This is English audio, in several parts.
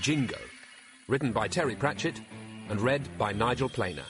Jingo, written by Terry Pratchett and read by Nigel Planer.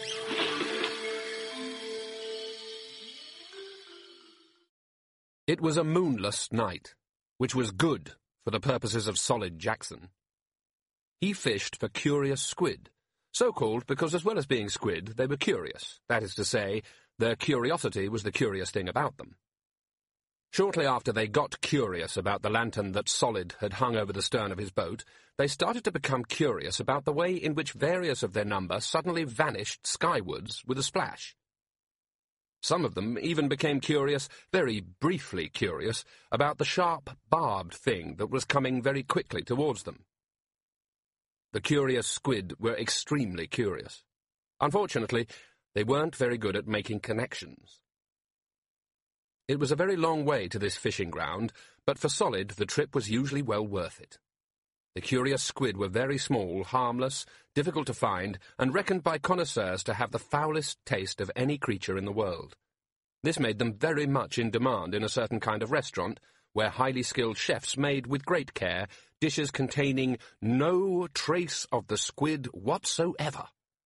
It was a moonless night, which was good for the purposes of Solid Jackson. He fished for curious squid, so called because as well as being squid, they were curious. That is to say, their curiosity was the curious thing about them. Shortly after they got curious about the lantern that Solid had hung over the stern of his boat, they started to become curious about the way in which various of their number suddenly vanished skywards with a splash. Some of them even became curious, very briefly curious, about the sharp, barbed thing that was coming very quickly towards them. The curious squid were extremely curious. Unfortunately, they weren't very good at making connections. It was a very long way to this fishing ground, but for Solid the trip was usually well worth it. The curious squid were very small, harmless, difficult to find, and reckoned by connoisseurs to have the foulest taste of any creature in the world. This made them very much in demand in a certain kind of restaurant, where highly skilled chefs made with great care dishes containing no trace of the squid whatsoever.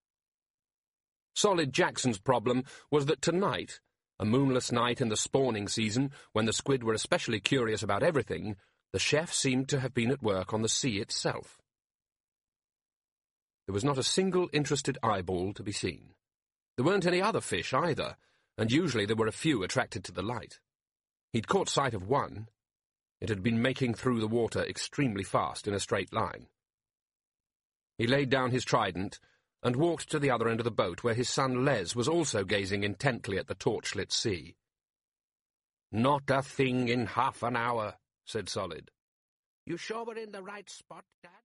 Solid Jackson's problem was that tonight, a moonless night in the spawning season, when the squid were especially curious about everything, the chef seemed to have been at work on the sea itself. There was not a single interested eyeball to be seen. There weren't any other fish either, and usually there were a few attracted to the light. He'd caught sight of one. It had been making through the water extremely fast in a straight line. He laid down his trident and walked to the other end of the boat, where his son Les was also gazing intently at the torchlit sea. "Not a thing in half an hour," said Solid. "You sure we're in the right spot, Dad?"